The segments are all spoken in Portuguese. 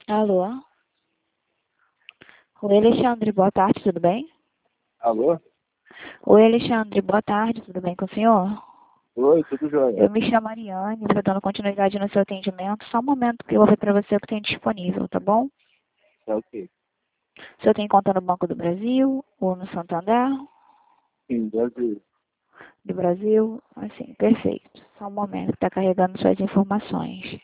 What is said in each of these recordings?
Alô? Oi, Alexandre, boa tarde, tudo bem? Alô? Oi, Alexandre, boa tarde, tudo bem com o senhor? Oi, tudo jóia. Eu me chamo Ariane, estou dando continuidade no seu atendimento. Só um momento que eu vou ver para você o que tem disponível, tá bom? Tá ok. O senhor tem conta no Banco do Brasil ou no Santander? Sim, Brasil. Do Brasil? Assim, perfeito. Só um momento, está carregando suas informações.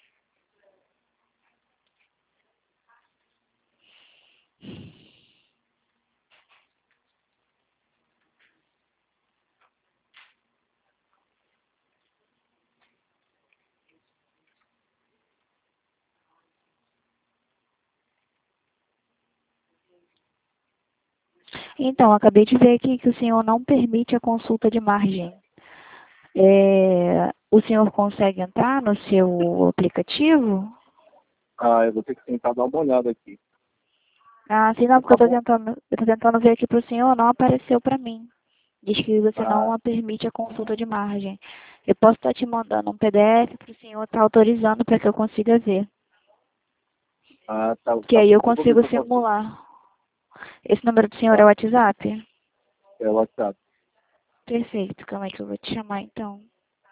Então, acabei de ver aqui que o senhor não permite a consulta de margem. O senhor consegue entrar no seu aplicativo? Ah, eu vou ter que tentar dar uma olhada aqui. Ah, sim, não, Mas porque tá bom. eu tô tentando ver aqui pro senhor, não apareceu para mim. Diz que você Ah, não permite a consulta de margem. Eu posso estar te mandando um PDF para o senhor estar autorizando para que eu consiga ver. tá, Que tá aí bom. eu Eu vou ver consigo se eu posso. simular. Esse número do senhor é o Tá, WhatsApp? é o WhatsApp. Perfeito, calma aí que eu vou te chamar então.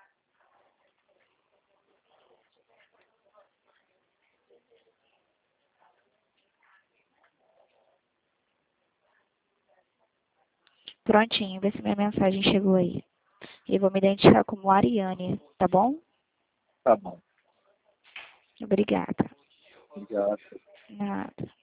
Prontinho, vê se minha mensagem chegou aí. E vou me identificar como Ariane, tá bom? Tá bom. Obrigada. Obrigado. Nada.